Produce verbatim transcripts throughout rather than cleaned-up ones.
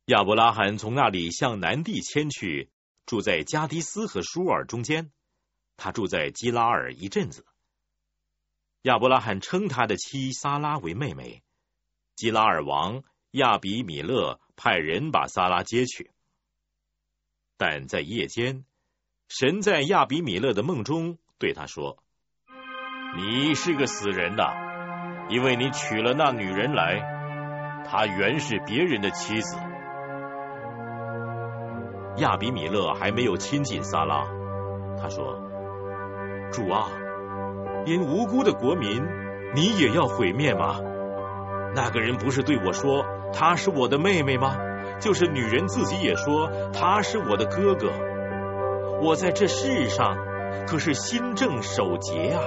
亚伯拉罕从那里向南地迁去，住在加迪斯和舒尔中间。他住在基拉尔一阵子。亚伯拉罕称他的妻撒拉为妹妹。基拉尔王亚比米勒派人把撒拉接去。但在夜间，神在亚比米勒的梦中对他说：你是个死人呐，因为你娶了那女人来，她原是别人的妻子。亚比米勒还没有亲近撒拉，他说：主啊，连无辜的国民你也要毁灭吗？那个人不是对我说她是我的妹妹吗？就是女人自己也说她是我的哥哥。我在这世上可是心正守节啊。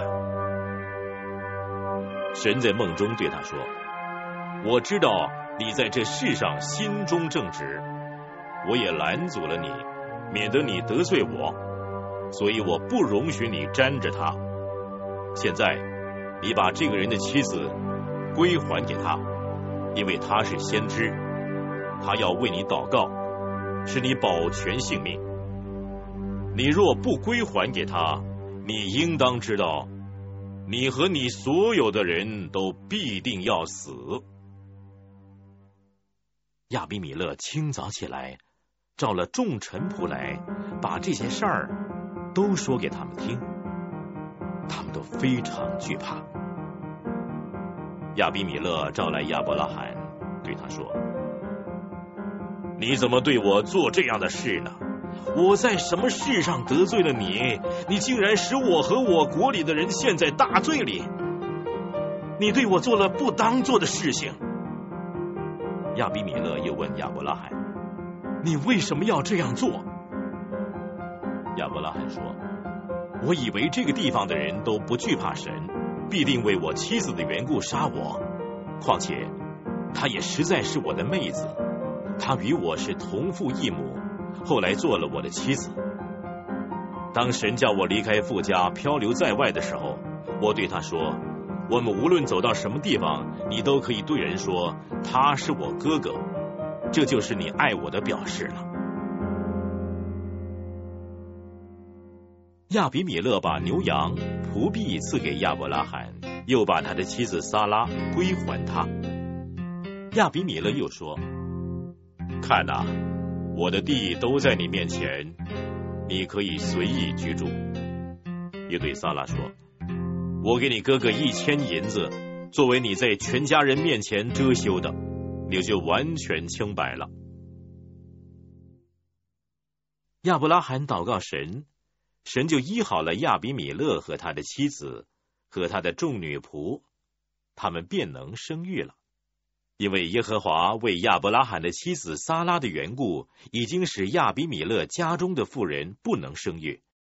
神在梦中对他说：我知道你在这世上心中正直，我也拦阻了你，免得你得罪我，所以我不容许你沾着他。现在你把这个人的妻子归还给他，因为他是先知，他要为你祷告，使你保全性命。你若不归还给他，你应当知道，你和你所有的人都必定要死。亚比米勒清早起来，召了众臣仆来，把这些事儿都说给他们听，他们都非常惧怕。亚比米勒召来亚伯拉罕，对他说：你怎么对我做这样的事呢？我在什么事上得罪了你？你竟然使我和我国里的人陷在大罪里。你对我做了不当做的事情。亚比米勒又问亚伯拉罕：你为什么要这样做？亚伯拉罕说：我以为这个地方的人都不惧怕神，必定为我妻子的缘故杀我。况且她也实在是我的妹子，她与我是同父异母，后来做了我的妻子。当神叫我离开父家漂流在外的时候，我对他说：我们无论走到什么地方，你都可以对人说他是我哥哥，这就是你爱我的表示了。亚比米勒把牛羊仆婢赐给亚伯拉罕，又把他的妻子撒拉归还他。亚比米勒又说：看哪，我的地都在你面前，你可以随意居住。又对撒拉说：我给你哥哥一千银子，作为你在全家人面前遮羞的，你就完全清白了。亚伯拉罕祷告神，神就医好了亚比米勒和他的妻子和他的众女仆，他们便能生育了。因为耶和华为亚伯拉罕的妻子撒拉的缘故，已经使亚比米勒家中的妇人不能生育，